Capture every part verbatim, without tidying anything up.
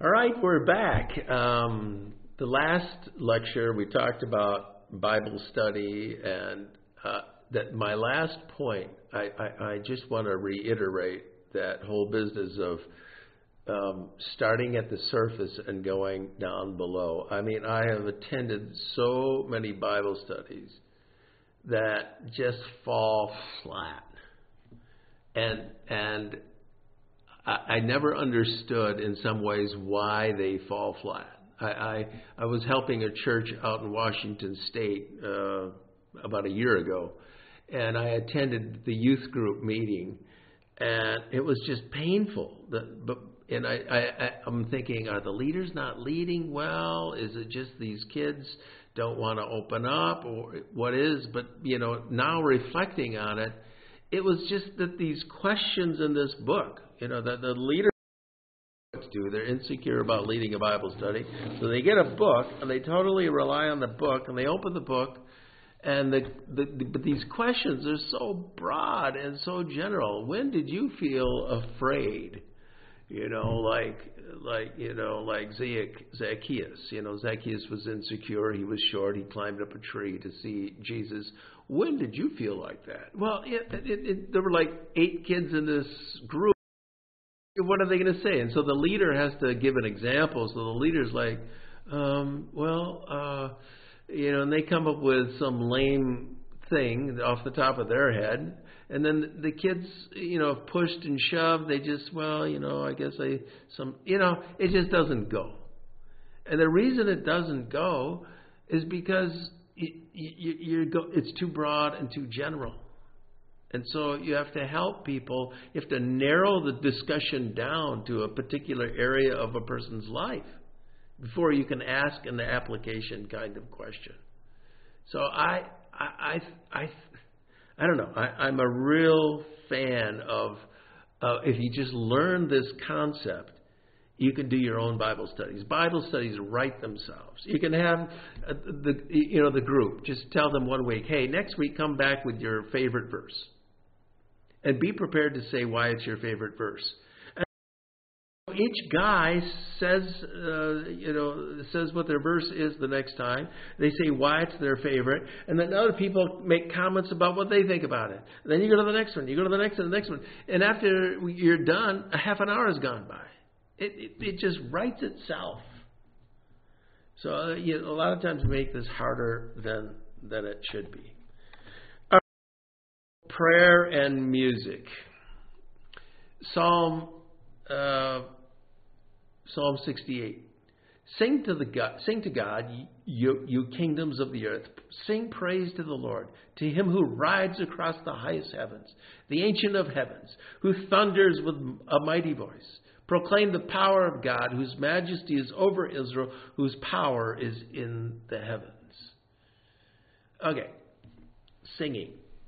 All right, we're back. Um, the last lecture we talked about Bible study, and uh, that my last point, I, I, I just want to reiterate that whole business of um, starting at the surface and going down below. I mean, I have attended so many Bible studies that just fall flat, and and. I never understood in some ways why they fall flat. I, I, I was helping a church out in Washington State uh, about a year ago, and I attended the youth group meeting, and it was just painful. The, but and I, I, I'm thinking, are the leaders not leading well? Is it just these kids don't want to open up, or what is? But you know, now reflecting on it, it was just that these questions in this book. You know, that the leaders do, they're insecure about leading a Bible study. So they get a book, and they totally rely on the book, and they open the book, and the, the, the but these questions are so broad and so general. When did you feel afraid? You know, like, like you know, like Zacchaeus. You know, Zacchaeus was insecure. He was short. He climbed up a tree to see Jesus. When did you feel like that? Well, it, it, it, there were like eight kids in this group. What are they going to say? And so the leader has to give an example. So the leader's like, um, well, uh, you know, and they come up with some lame thing off the top of their head. And then the kids, you know, pushed and shoved. They just, well, you know, I guess I, some, you know, it just doesn't go. And the reason it doesn't go is because you, you, you're go, it's too broad and too general. And so you have to help people. You have to narrow the discussion down to a particular area of a person's life before you can ask an application kind of question. So I, I, I, I, I don't know. I, I'm a real fan of uh, if you just learn this concept, you can do your own Bible studies. Bible studies write themselves. You can have uh, the you know the group just tell them one week, hey, next week come back with your favorite verse. And be prepared to say why it's your favorite verse. And each guy says, uh, you know, says what their verse is the next time. They say why it's their favorite, and then other people make comments about what they think about it. And then you go to the next one. You go to the next one, the next one, and after you're done, a half an hour has gone by. It it, it just writes itself. So uh, you know, a lot of times we make this harder than than it should be. Prayer and music. Psalm uh, Psalm sixty-eight. Sing to the God, sing to God, you, you kingdoms of the earth. Sing praise to the Lord, to Him who rides across the highest heavens, the Ancient of Heavens, who thunders with a mighty voice. Proclaim the power of God, whose majesty is over Israel, whose power is in the heavens. Okay, singing.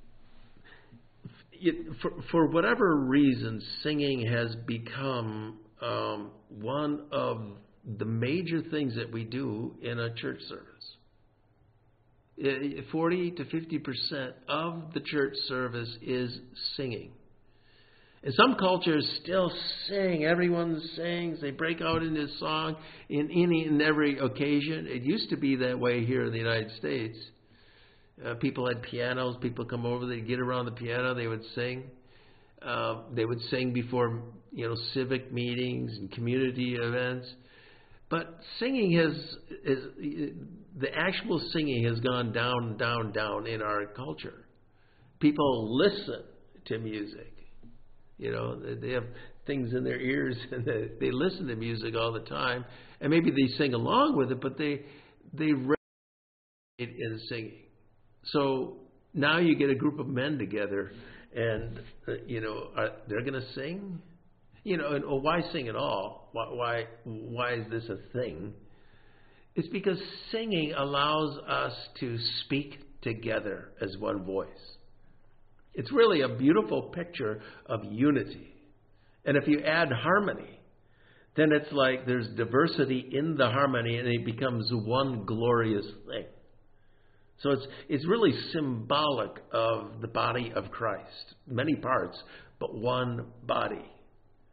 It, for, for whatever reason, singing has become um, one of the major things that we do in a church service. It, forty to fifty percent of the church service is singing. And some cultures still sing. Everyone sings. They break out into song in any and every occasion. It used to be that way here in the United States. Uh, people had pianos. People come over. They'd get around the piano. They would sing. Uh, they would sing before, you know, civic meetings and community events. But singing has, is, the actual singing has gone down, down, down in our culture. People listen to music. You know, they have things in their ears and they, they listen to music all the time. And maybe they sing along with it, but they they resonate in singing. So now you get a group of men together, and uh, you know are, they're going to sing. You know, and oh, why sing at all? Why, why why is this a thing? It's because singing allows us to speak together as one voice. It's really a beautiful picture of unity. And if you add harmony, then it's like there's diversity in the harmony, and it becomes one glorious thing. So it's it's really symbolic of the body of Christ. Many parts, but one body.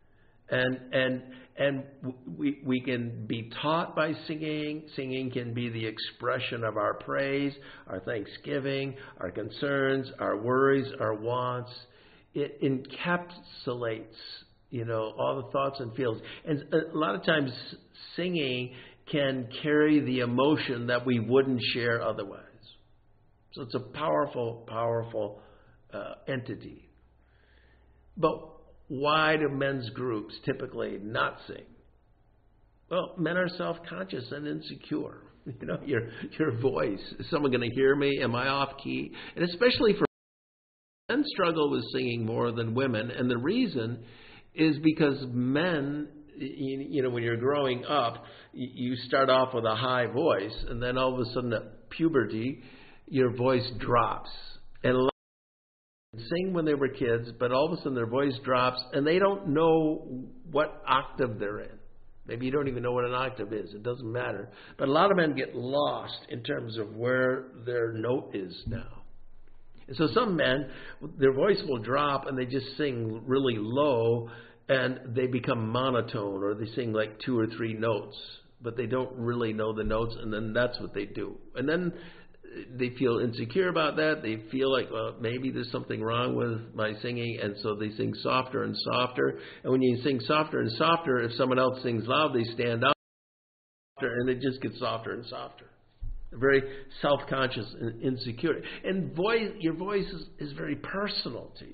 And and and we we can be taught by singing. Singing can be the expression of our praise, our thanksgiving, our concerns, our worries, our wants. It encapsulates, you know, all the thoughts and feelings. And a lot of times singing can carry the emotion that we wouldn't share otherwise. So it's a powerful, powerful uh, entity. But why do men's groups typically not sing? Well, men are self-conscious and insecure. You know, your your voice. Is someone going to hear me? Am I off key? And especially for men, struggle with singing more than women. And the reason is because men, you, you know, when you're growing up, you start off with a high voice, and then all of a sudden at puberty, your voice drops. And a lot sing when they were kids, but all of a sudden their voice drops and they don't know what octave they're in. Maybe you don't even know what an octave is. It doesn't matter. But a lot of men get lost in terms of where their note is now. And so some men, their voice will drop and they just sing really low and they become monotone, or they sing like two or three notes, but they don't really know the notes, and then that's what they do. And then they feel insecure about that. They feel like, well, maybe there's something wrong with my singing, and so they sing softer and softer. And when you sing softer and softer, if someone else sings loud, they stand up, and it just gets softer and softer. Very self-conscious and insecure. And voice, your voice is, is very personal to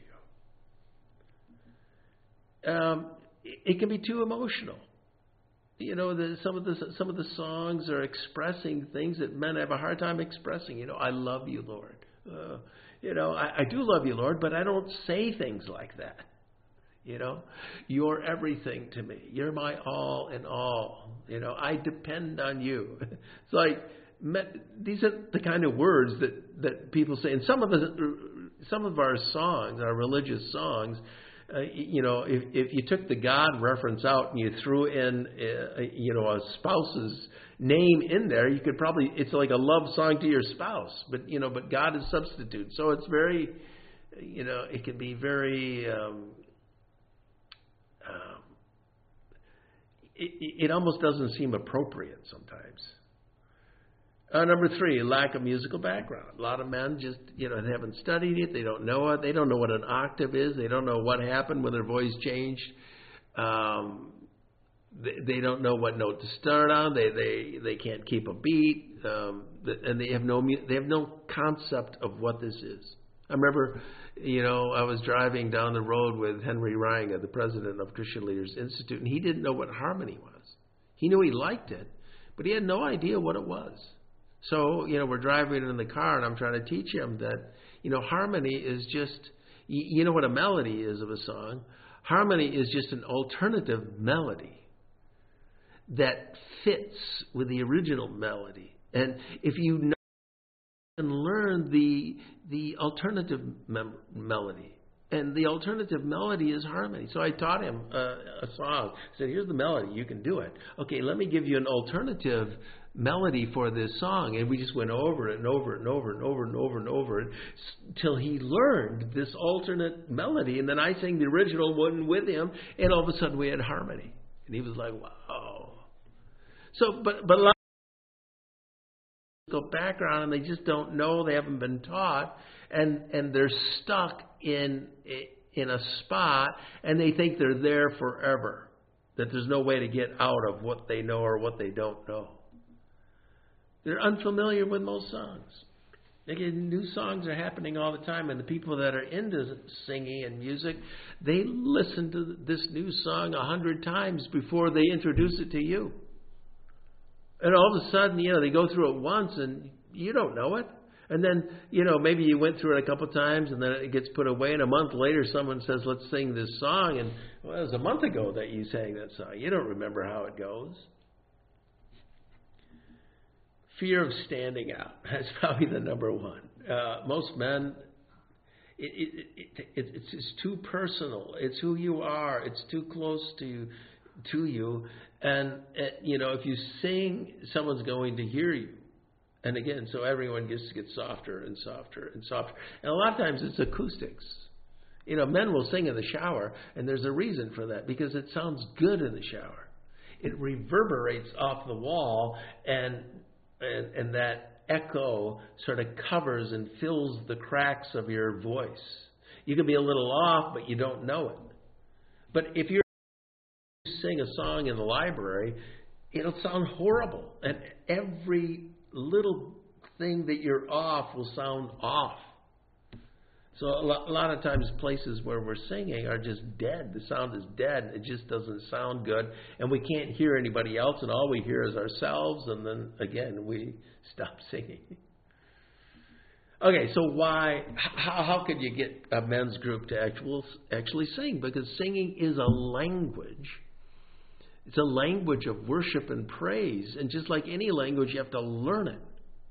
you. Um, it, it can be too emotional. You know, the, some of the some of the songs are expressing things that men have a hard time expressing. You know, I love you, Lord. Uh, you know, I, I do love you, Lord, but I don't say things like that. You know, you're everything to me. You're my all in all. You know, I depend on you. It's like, these are the kind of words that, that people say. And some of the some of our songs, our religious songs, Uh, you know, if, if you took the God reference out and you threw in, uh, you know, a spouse's name in there, you could probably, it's like a love song to your spouse, but, you know, but God is substitute. So it's very, you know, it can be very, um, um, it, it almost doesn't seem appropriate sometimes. Uh, number three, lack of musical background. A lot of men just, you know, they haven't studied it. They don't know it. They don't know what an octave is. They don't know what happened when their voice changed. Um, they, they don't know what note to start on. They they they can't keep a beat, um, and they have no they have no concept of what this is. I remember, you know, I was driving down the road with Henry Reinga, the president of Christian Leaders Institute, and he didn't know what harmony was. He knew he liked it, but he had no idea what it was. So, you know, we're driving in the car, and I'm trying to teach him that, you know, harmony is just, you know what a melody is of a song? Harmony is just an alternative melody that fits with the original melody. And if you know and learn the the alternative mem- melody, and the alternative melody is harmony. So I taught him uh, a song. I said, here's the melody. You can do it. Okay, let me give you an alternative melody for this song. And we just went over it and over it and over and over and over and over it till he learned this alternate melody. And then I sang the original one with him, and all of a sudden we had harmony. And he was like, wow. So, but, but a lot of background, and they just don't know, they haven't been taught, and, and they're stuck in in a spot, and they think they're there forever, that there's no way to get out of what they know or what they don't know. They're unfamiliar with most songs. Again, new songs are happening all the time, and the people that are into singing and music, they listen to this new song a hundred times before they introduce it to you. And all of a sudden, you know, they go through it once, and you don't know it. And then, you know, maybe you went through it a couple times, and then it gets put away, and a month later someone says, let's sing this song. And, well, it was a month ago that you sang that song. You don't remember how it goes. Fear of standing out. That's probably the number one. Uh, most men, it, it, it, it, it's, it's too personal. It's who you are. It's too close to, to you. And, uh, you know, if you sing, someone's going to hear you. And again, so everyone gets to get softer and softer and softer. And a lot of times it's acoustics. You know, men will sing in the shower, and there's a reason for that, because it sounds good in the shower. It reverberates off the wall, and and, and that echo sort of covers and fills the cracks of your voice. You can be a little off, but you don't know it. But if you sing a song in the library, it'll sound horrible, and every little thing that you're off will sound off. So a lot, a lot of times places where we're singing are just dead. The sound is dead. It just doesn't sound good. And we can't hear anybody else, and all we hear is ourselves, and then, again, we stop singing. Okay, so why, how, how could you get a men's group to actual, actually sing? Because singing is a language. It's a language of worship and praise. And just like any language, you have to learn it.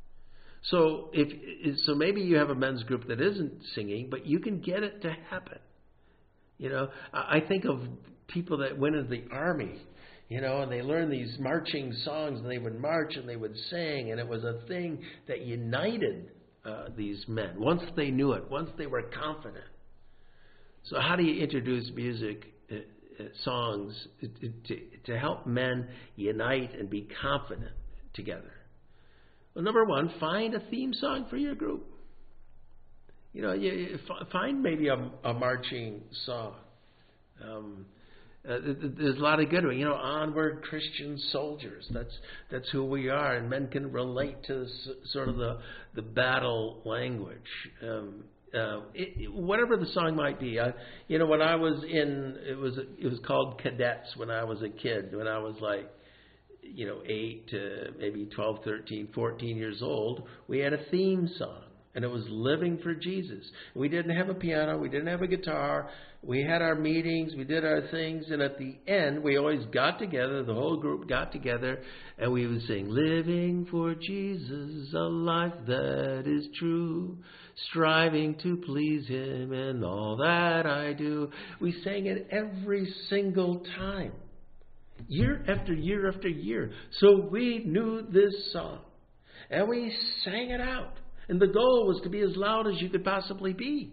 So if so, maybe you have a men's group that isn't singing, but you can get it to happen. You know, I think of people that went into the army, you know, and they learned these marching songs, and they would march and they would sing, and it was a thing that united uh, these men once they knew it, once they were confident. So how do you introduce music, uh, uh, songs, to, to, to help men unite and be confident together? Well, number one, find a theme song for your group. You know, you, you find maybe a, a marching song. Um, uh, there's a lot of good ones. You know, Onward Christian Soldiers. That's that's who we are, and men can relate to s- sort of the the battle language. Um, uh, it, it, whatever the song might be. I, you know, when I was in, it was it was called Cadets when I was a kid. When I was like, you know, eight to maybe twelve, thirteen, fourteen years old, we had a theme song, and it was Living for Jesus. We didn't have a piano. We didn't have a guitar. We had our meetings. We did our things, and at the end, we always got together, the whole group got together, and we would sing, Living for Jesus, a life that is true, striving to please Him in all that I do. We sang it every single time. Year after year after year. So we knew this song. And we sang it out. And the goal was to be as loud as you could possibly be.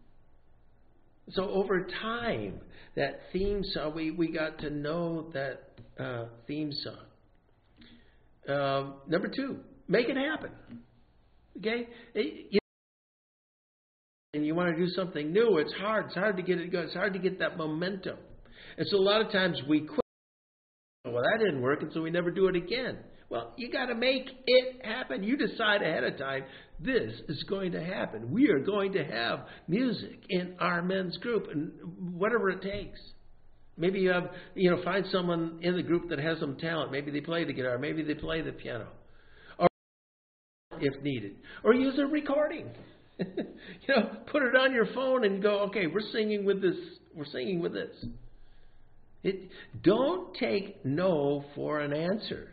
So over time, that theme song, we, we got to know that uh, theme song. Um, number two, make it happen. Okay? It, and you want to do something new, it's hard. It's hard to get it going. It's hard to get that momentum. And so a lot of times we quit. Well, that didn't work, and so we never do it again. Well, you got to make it happen. You decide ahead of time, this is going to happen. We are going to have music in our men's group, and whatever it takes. Maybe you have, you know, find someone in the group that has some talent. Maybe they play the guitar. Maybe they play the piano, or if needed, or use a recording. You know, put it on your phone and go, okay, we're singing with this. We're singing with this. It, don't take no for an answer.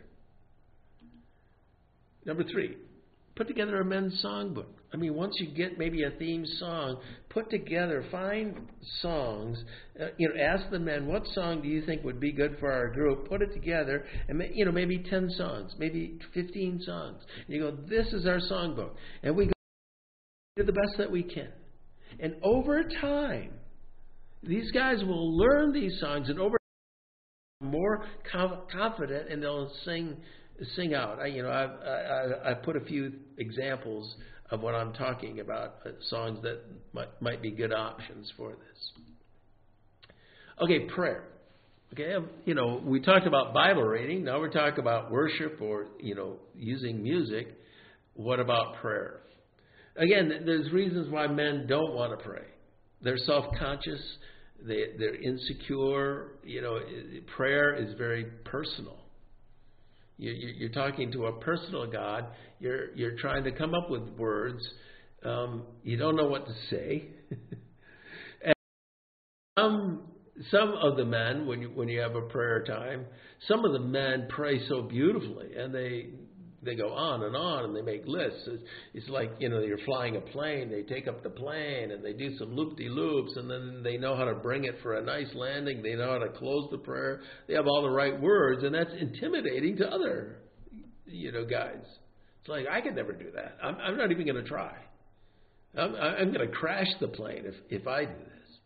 Number three, put together a men's songbook. I mean, once you get maybe a theme song, put together, find songs. Uh, you know, ask the men, what song do you think would be good for our group? Put it together, and you know, maybe ten songs, maybe fifteen songs. And you go, this is our songbook, and we go do the best that we can. And over time, these guys will learn these songs, and over more confident, and they'll sing sing out. I, you know, I've, I I put a few examples of what I'm talking about, uh, songs that might might be good options for this. Okay, prayer. Okay, you know, we talked about Bible reading. Now we're talking about worship, or you know, using music. What about prayer? Again, there's reasons why men don't want to pray. They're self-conscious. They, they're insecure. You know, prayer is very personal. You, you, you're talking to a personal God. You're you're trying to come up with words. Um, you don't know what to say. And some some of the men, when you when you have a prayer time, some of the men pray so beautifully, and they they go on and on, and they make lists. It's, it's like, you know, you're flying a plane. They take up the plane, and they do some loop-de-loops, and then they know how to bring it for a nice landing. They know how to close the prayer. They have all the right words, and that's intimidating to other, you know, guys. It's like, I could never do that. I'm, I'm not even going to try. I'm, I'm going to crash the plane if, if I do this.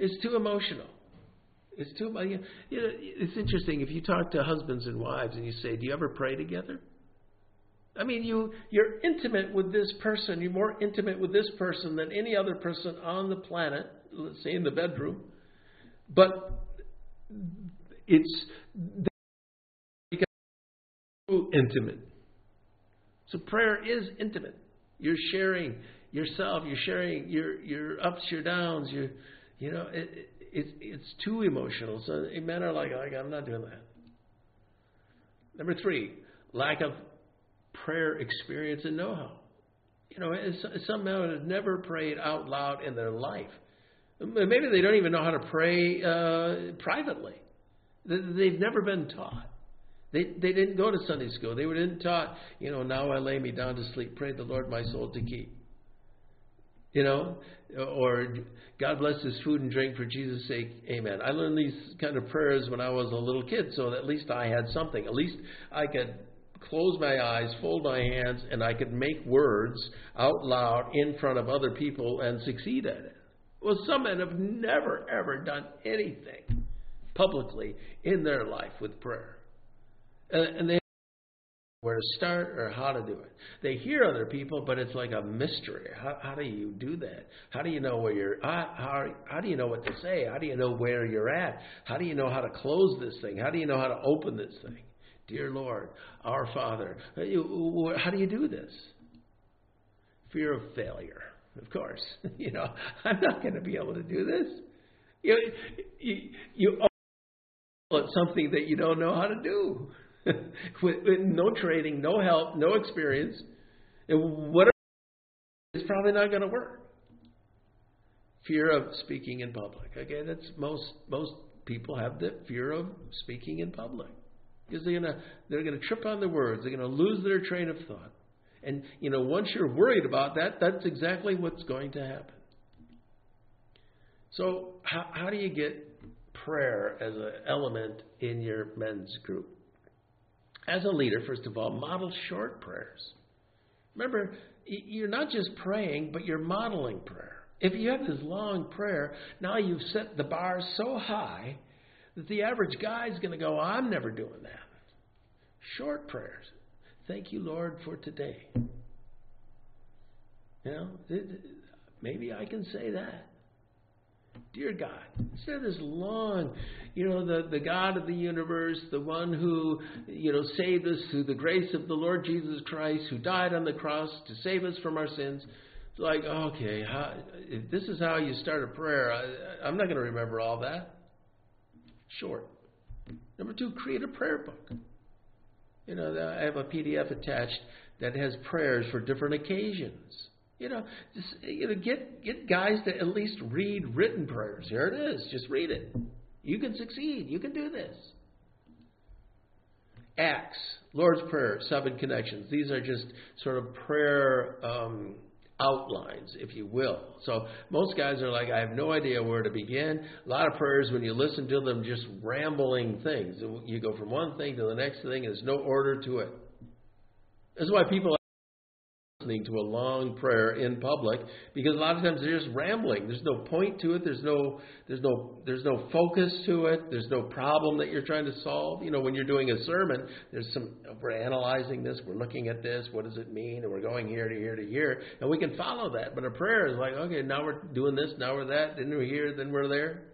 It's too emotional. It's too, you know, it's interesting. If you talk to husbands and wives and you say, do you ever pray together? I mean, you, you're intimate with this person. You're more intimate with this person than any other person on the planet, let's say in the bedroom. But it's intimate. So prayer is intimate. You're sharing yourself. You're sharing your, your ups, your downs. Your, you know, it, it, it's it's too emotional. So men are like, like, I'm not doing that. Number three, lack of prayer experience and know-how. You know, some men have never prayed out loud in their life. Maybe they don't even know how to pray uh, privately. They've never been taught. They they didn't go to Sunday school. They were didn't taught, you know, now I lay me down to sleep. Pray the Lord my soul to keep. You know, or God bless this food and drink for Jesus' sake. Amen. I learned these kind of prayers when I was a little kid, so that at least I had something. At least I could close my eyes, fold my hands, and I could make words out loud in front of other people and succeed at it. Well, some men have never, ever done anything publicly in their life with prayer. And they don't know where to start or how to do it. They hear other people, but it's like a mystery. How, how do you do that? How do you know where you're at? How, how do you know what to say? How do you know where you're at? How do you know how to close this thing? How do you know how to open this thing? Dear Lord, our Father. How do you do this? Fear of failure, of course. You know, I'm not going to be able to do this. You, you, you owe something that you don't know how to do. with, with no training, no help, no experience. And whatever is probably not going to work. Fear of speaking in public. Okay, that's most most people have the fear of speaking in public. Because they're gonna they're gonna trip on their words. They're gonna lose their train of thought. And you know, once you're worried about that, that's exactly what's going to happen. So how how do you get prayer as an element in your men's group? As a leader, first of all, model short prayers. Remember, you're not just praying, but you're modeling prayer. If you have this long prayer, now you've set the bar so high that the average guy is going to go, I'm never doing that. Short prayers. Thank you, Lord, for today. You know, maybe I can say that. Dear God, instead of this long, you know, the, the God of the universe, the one who, you know, saved us through the grace of the Lord Jesus Christ, who died on the cross to save us from our sins. It's like, okay, how, if this is how you start a prayer, I, I'm not going to remember all that. Short. Number two, create a prayer book. You know, I have a P D F attached that has prayers for different occasions. You know, just, you know, get get guys to at least read written prayers. Here it is. Just read it. You can succeed. You can do this. Acts, Lord's Prayer, seven connections. These are just sort of prayer um, outlines, if you will. So most guys are like, I have no idea where to begin. A lot of prayers, when you listen to them, just rambling things. You go from one thing to the next thing. There's no order to it. That's why people listening to a long prayer in public, because a lot of times they're just rambling. There's no point to it. There's no there's no there's no focus to it. There's no problem that you're trying to solve. You know, when you're doing a sermon, there's some we're analyzing this, we're looking at this, what does it mean? And we're going here to here to here, and we can follow that. But a prayer is like, okay, now we're doing this, now we're that, then we're here, then we're there.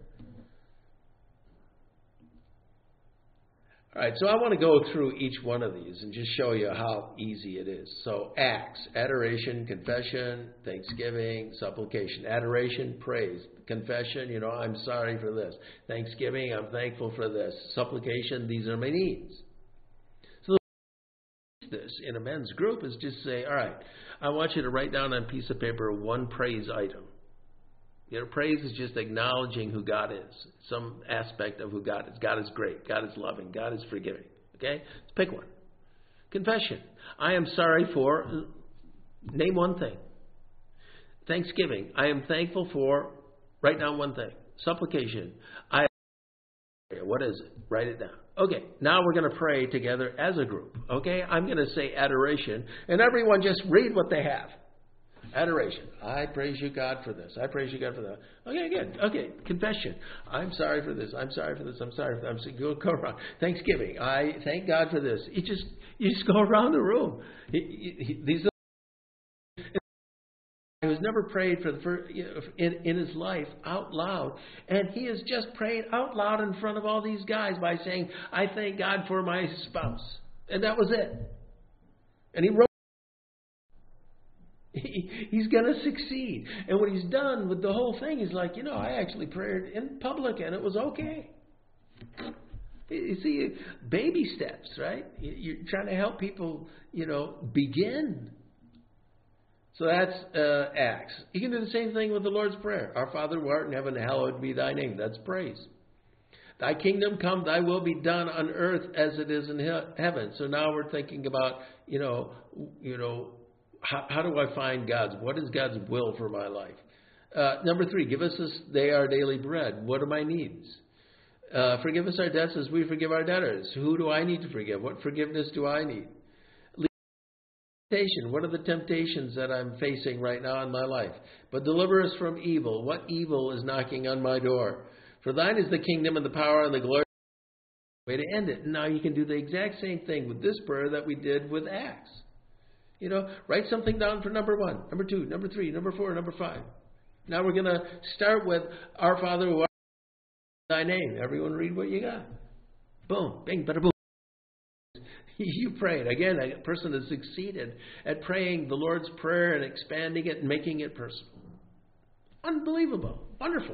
All right, so I want to go through each one of these and just show you how easy it is. So acts, adoration, confession, thanksgiving, supplication. Adoration, praise. Confession, you know, I'm sorry for this. Thanksgiving, I'm thankful for this. Supplication, these are my needs. So this in a men's group is just say, all right, I want you to write down on a piece of paper one praise item. You know, praise is just acknowledging who God is, some aspect of who God is. God is great. God is loving. God is forgiving. Okay? Let's pick one. Confession. I am sorry for, name one thing. Thanksgiving. I am thankful for, write down one thing. Supplication. I, what is it? Write it down. Okay, now we're going to pray together as a group. Okay? I'm going to say adoration, and everyone just read what they have. Adoration. I praise you, God, for this. I praise you, God, for that. Okay, good. Okay, confession. I'm sorry for this. I'm sorry for this. I'm sorry for that. I'm sorry. Go, go around. Thanksgiving. I thank God for this. You just you just go around the room. He, he, he, these he was never prayed for the first, you know, in, in his life out loud, and he has just prayed out loud in front of all these guys by saying, "I thank God for my spouse," and that was it. And he wrote. He, he's going to succeed. And what he's done with the whole thing is like, you know, I actually prayed in public and it was okay. You see, baby steps, right? You're trying to help people, you know, begin. So that's uh, Acts. You can do the same thing with the Lord's Prayer. Our Father who art in heaven, hallowed be thy name. That's praise. Thy kingdom come, thy will be done on earth as it is in he- heaven. So now we're thinking about, you know, you know, How, how do I find God's? What is God's will for my life? Uh, number three, give us this day our daily bread. What are my needs? Uh, forgive us our debts as we forgive our debtors. Who do I need to forgive? What forgiveness do I need? Temptation. What are the temptations that I'm facing right now in my life? But deliver us from evil. What evil is knocking on my door? For thine is the kingdom and the power and the glory. Way to end it. Now you can do the exact same thing with this prayer that we did with Acts. You know, write something down for number one, number two, number three, number four, number five. Now we're going to start with Our Father who art in thy name. Everyone read what you got. Boom, bing, bada boom. You prayed. Again, a person has succeeded at praying the Lord's Prayer and expanding it and making it personal. Unbelievable. Wonderful.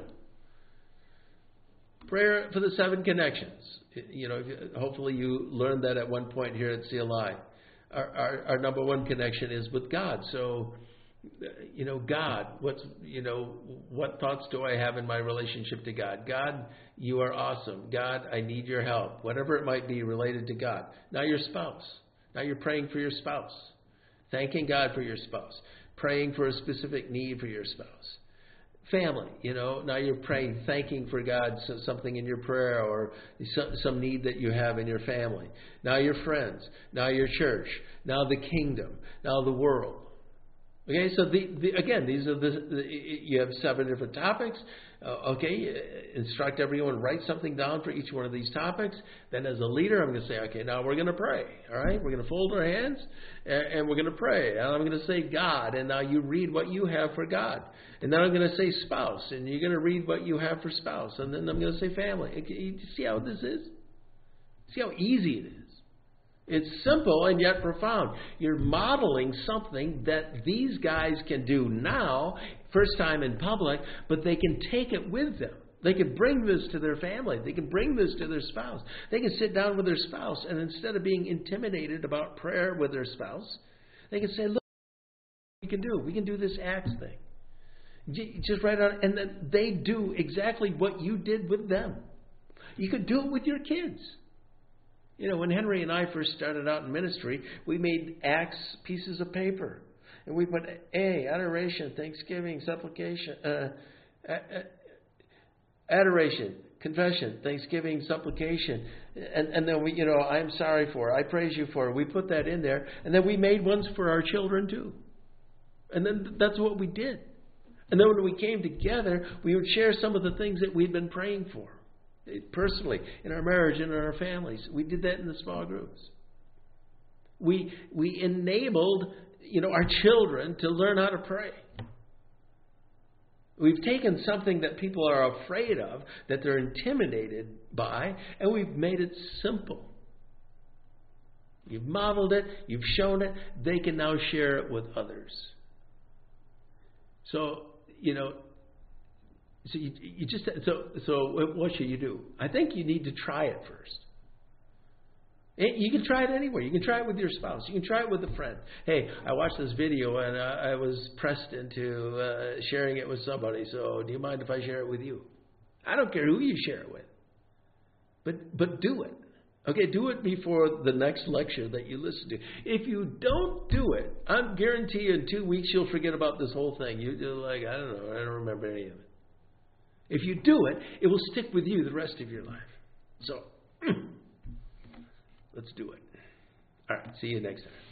Prayer for the seven connections. You know, hopefully you learned that at one point here at C L I. Our, our, our number one connection is with God. So, you know, God, what's, you know, what thoughts do I have in my relationship to God? God, you are awesome. God, I need your help. Whatever it might be related to God. Now your spouse. Now you're praying for your spouse. Thanking God for your spouse. Praying for a specific need for your spouse. Family, you know, now you're praying, thanking for God, so something in your prayer or some, some need that you have in your family. Now your friends, now your church, now the kingdom, now the world. Okay, so the, the, again, these are the, the, you have seven different topics. Uh, okay, instruct everyone, write something down for each one of these topics. Then as a leader, I'm going to say, okay, now we're going to pray. All right, we're going to fold our hands and, and we're going to pray. And I'm going to say God, and now you read what you have for God. And then I'm going to say spouse, and you're going to read what you have for spouse. And then I'm going to say family. You see how this is? See how easy it is? It's simple and yet profound. You're modeling something that these guys can do now, first time in public, but they can take it with them. They can bring this to their family. They can bring this to their spouse. They can sit down with their spouse, and instead of being intimidated about prayer with their spouse, they can say, look, we can do. We can do this Acts thing. Just write out, and then they do exactly what you did with them. You could do it with your kids. You know, when Henry and I first started out in ministry, we made Acts pieces of paper. And we put A, adoration, thanksgiving, supplication, uh, adoration, confession, thanksgiving, supplication. And, and then we, you know, I'm sorry for, I praise you for. We put that in there. And then we made ones for our children too. And then that's what we did. And then when we came together, we would share some of the things that we'd been praying for. Personally, in our marriage and in our families. We did that in the small groups. We we enabled, you know, our children to learn how to pray. We've taken something that people are afraid of, that they're intimidated by, and we've made it simple. You've modeled it, you've shown it, they can now share it with others. So, you know, So you, you just so so what should you do? I think you need to try it first. You can try it anywhere. You can try it with your spouse. You can try it with a friend. Hey, I watched this video and I, I was pressed into uh, sharing it with somebody. So do you mind if I share it with you? I don't care who you share it with, but but do it. Okay, do it before the next lecture that you listen to. If you don't do it, I guarantee you in two weeks you'll forget about this whole thing. You do like I don't know. I don't remember any of it. If you do it, it will stick with you the rest of your life. So, let's do it. All right, see you next time.